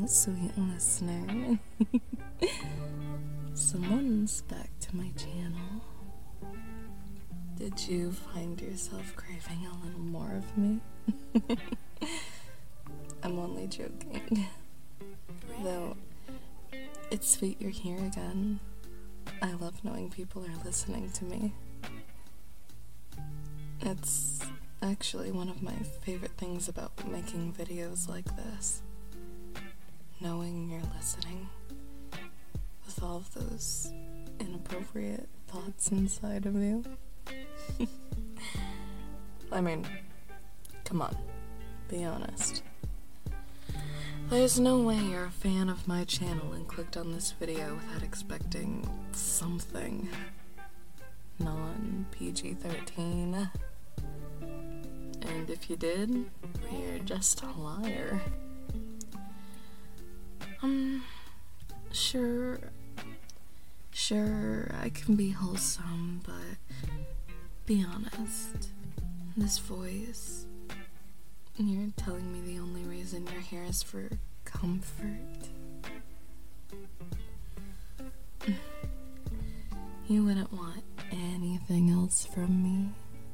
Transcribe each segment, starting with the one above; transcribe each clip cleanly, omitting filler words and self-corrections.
sweet listener. Someone's back to my channel. Did you find yourself craving a little more of me? I'm only joking. Though, it's sweet you're here again. I love knowing people are listening to me. It's actually one of my favorite things about making videos like this. Knowing you're listening. With all of those inappropriate thoughts inside of you. I mean, come on, be honest. There's no way you're a fan of my channel and clicked on this video without expecting something non-PG-13. And if you did, you're just a liar. Sure, I can be wholesome, but be honest. This voice, you're telling me the only reason you're here is for comfort. You wouldn't want anything else from me.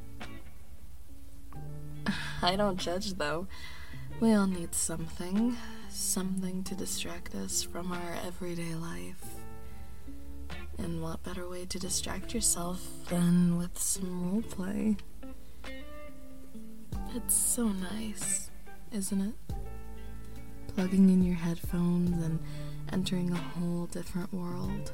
I don't judge, though. We all need something to distract us from our everyday life. And what better way to distract yourself than with some roleplay? It's so nice, isn't it? Plugging in your headphones and entering a whole different world.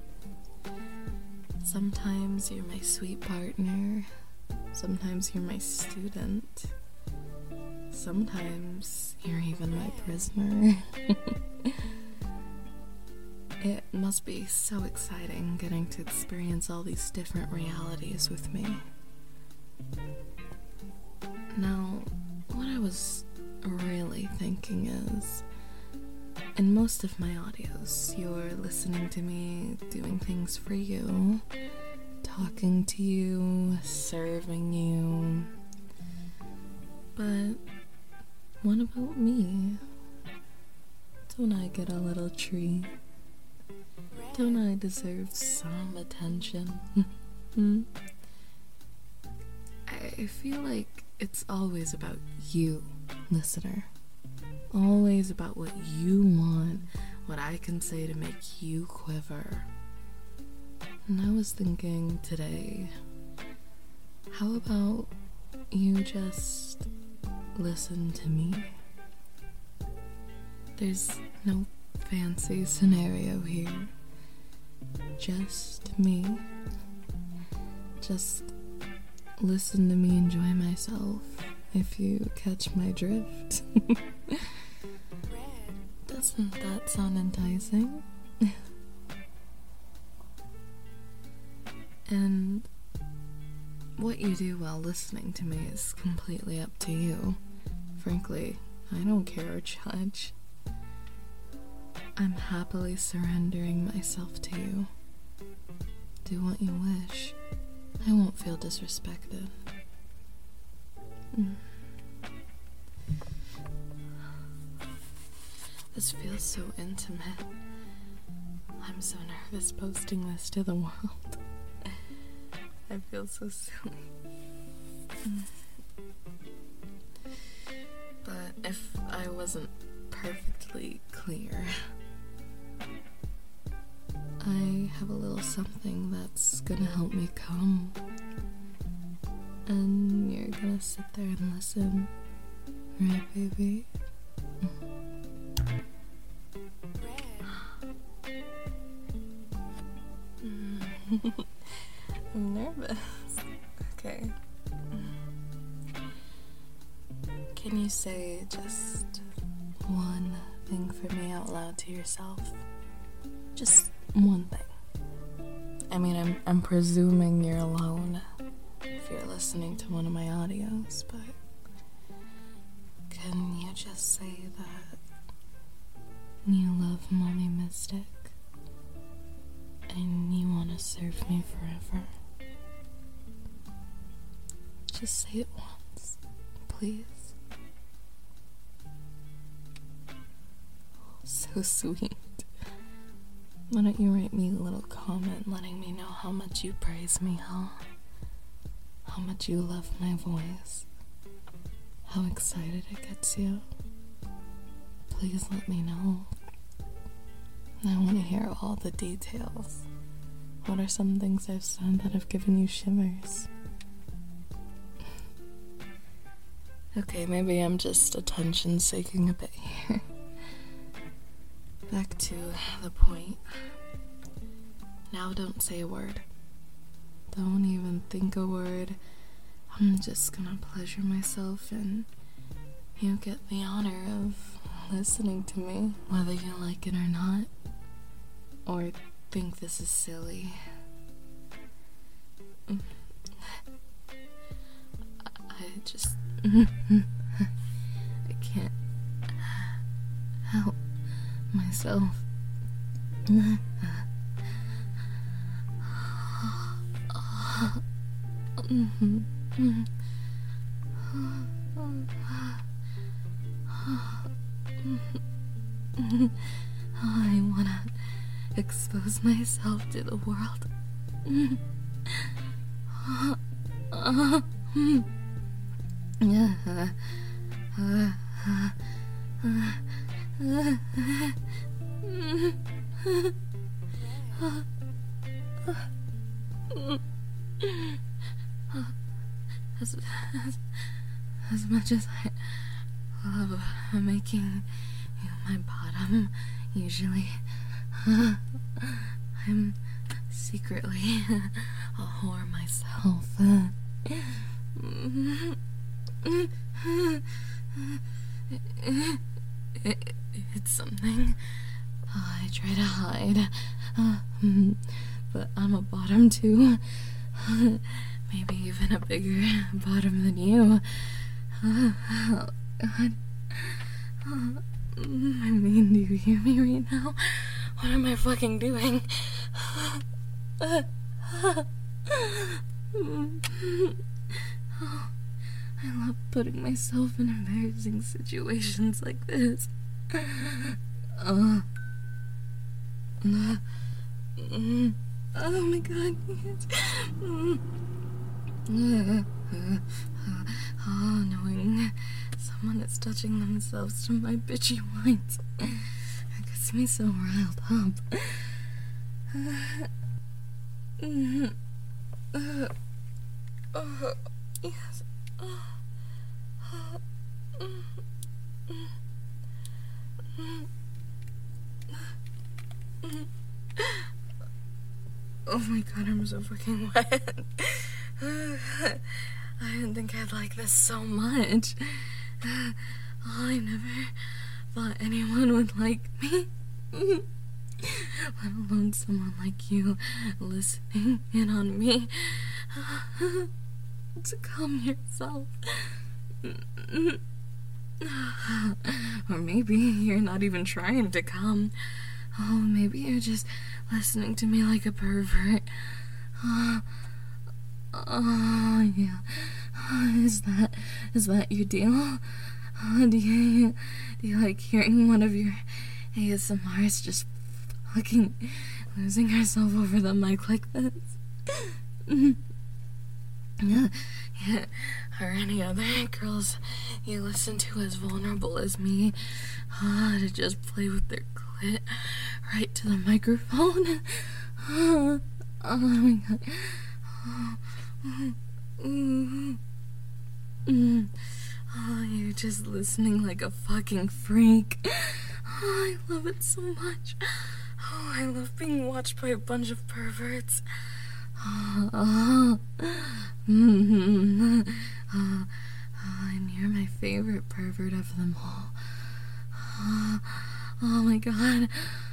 Sometimes you're my sweet partner. Sometimes you're my student. Sometimes you're even my prisoner. It must be so exciting getting to experience all these different realities with me. Now, what I was really thinking is, in most of my audios, you're listening to me doing things for you, talking to you, serving you. But what about me? Don't I get a little treat? Don't I deserve some attention? I feel like it's always about you, listener. Always about what you want, what I can say to make you quiver. And I was thinking today, how about you just listen to me? There's no fancy scenario here. Just me. Just listen to me enjoy myself, if you catch my drift. Doesn't that sound enticing? And what you do while listening to me is completely up to you. Frankly, I don't care or judge. I'm happily surrendering myself to you. Do what you wish. I won't feel disrespected. This feels so intimate. I'm so nervous posting this to the world. I feel so silly. But if I wasn't perfectly clear, I have a little something that's gonna help me come. And you're gonna sit there and listen. Right, baby? I'm nervous. Okay. Can you say just one thing for me out loud to yourself? Just one thing. I mean, I'm presuming you're alone if you're listening to one of my audios, but can you just say that you love Mommy Mystic and you want to serve me forever? Just say it once, please. So sweet. Why don't you write me a little comment letting me know how much you praise me, huh? How much you love my voice. How excited it gets you. Please let me know. I want to hear all the details. What are some things I've said that have given you shivers? Okay, maybe I'm just attention seeking a bit here. Back to the point. Now don't say a word. Don't even think a word. I'm just gonna pleasure myself and you get the honor of listening to me, whether you like it or not, or think this is silly. I just I can't help myself. I wanna expose myself to the world. As much as I love making you my bottom, usually I'm secretly a whore myself. It's something I try to hide, but I'm a bottom too. Maybe even a bigger bottom than you. God. I mean, do you hear me right now? What am I fucking doing? I love putting myself in embarrassing situations like this. Oh my god. Oh, knowing someone is touching themselves to my bitchy whines. It gets me so riled up. Yes. Oh my god, I'm so fucking wet. I didn't think I'd like this so much. I never thought anyone would like me. Let alone someone like you listening in on me. To calm yourself. Or maybe you're not even trying to calm. Oh, maybe you're just listening to me like a pervert. Oh, yeah. Is that your deal? Do you like hearing one of your ASMRs just fucking losing herself over the mic like this? Yeah. Or any other girls you listen to as vulnerable as me, to just play with their clit right to the microphone? Oh my god. Oh, you're just listening like a fucking freak. Oh, I love it so much. Oh, I love being watched by a bunch of perverts. And you're my favorite pervert of them all. Oh my god.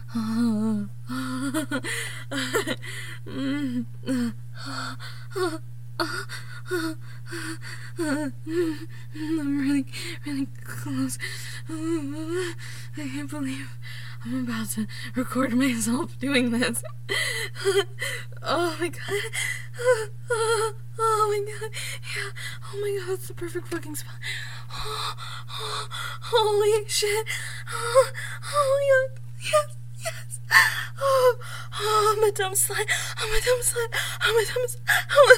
I'm really, really close. I can't believe I'm about to record myself doing this. Oh my god. Oh my god. Yeah. Oh my god, that's the perfect fucking spot. Holy shit. Oh, yes, yes. I'm a dumb slut. I'm a dumb slut. I'm a dumb slut.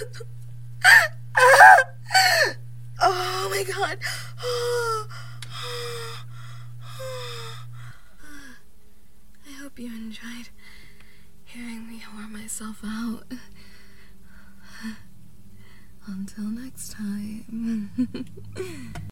Oh my god. I hope you enjoyed hearing me whore myself out. Until next time.